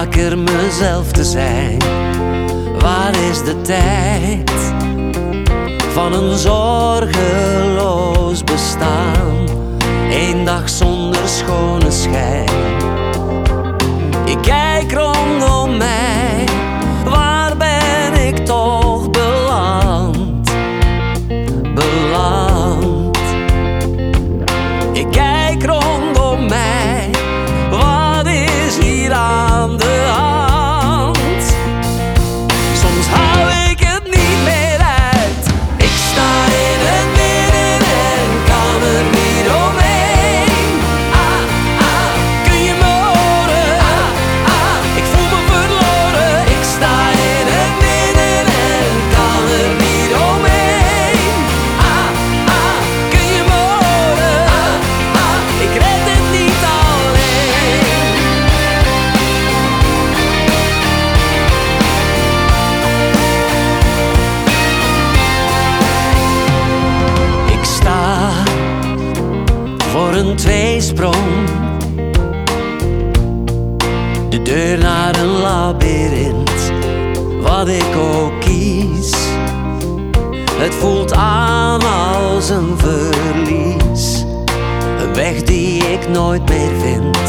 vaker mezelf te zijn. Waar is de tijd van een zorgeloos bestaan? Eén dag zonder schone schijn. Ik kijk rondom mij, waar ben ik toch beland? Beland. Ik kijk rondom mij, wat is hier aan de hand? Soms hou ik het niet meer uit. Ik sta in het midden en kan er niet omheen. Kun je me horen? Ik voel me verloren. Ik sta in het midden en kan er niet omheen. Kun je me horen? Ik red het niet alleen. Ik sta voor een tweesprong, de deur naar een labyrint. Wat ik ook kies, het voelt aan als een verlies. Een weg die ik nooit meer vind.